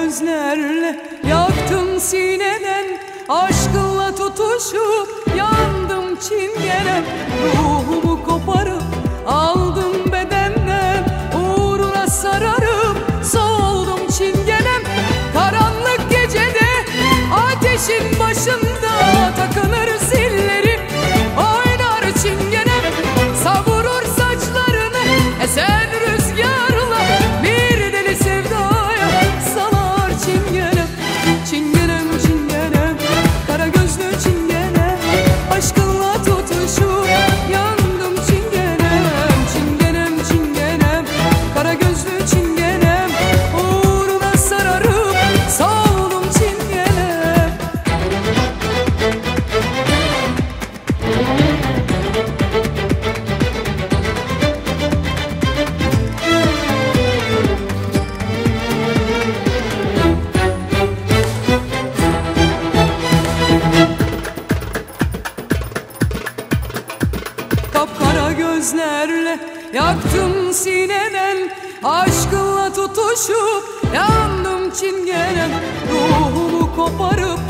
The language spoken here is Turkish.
gözlerle yaktım sineden, aşkınla tutuşup yandım çingenem. Ruhumu koparıp aldım bedenden, uğruna sararıp soldum çingenem. Karanlık gecede ateşin başında takılır zilleri, oynar çingenem. Savurur saçlarını esen rüzgarla, bir deli sevdaya salar çingenem. Çingenem, çingenem, kara gözlü çingenem, aşkınla tutuşup yandım çingenem. Çingenem, çingenem, kara gözlü çingenem, uğruna sararıp soldum çingenem. Kapkara gözlerle yaktım sineden, aşkınla tutuşup yandım çingenem. Ruhumu koparıp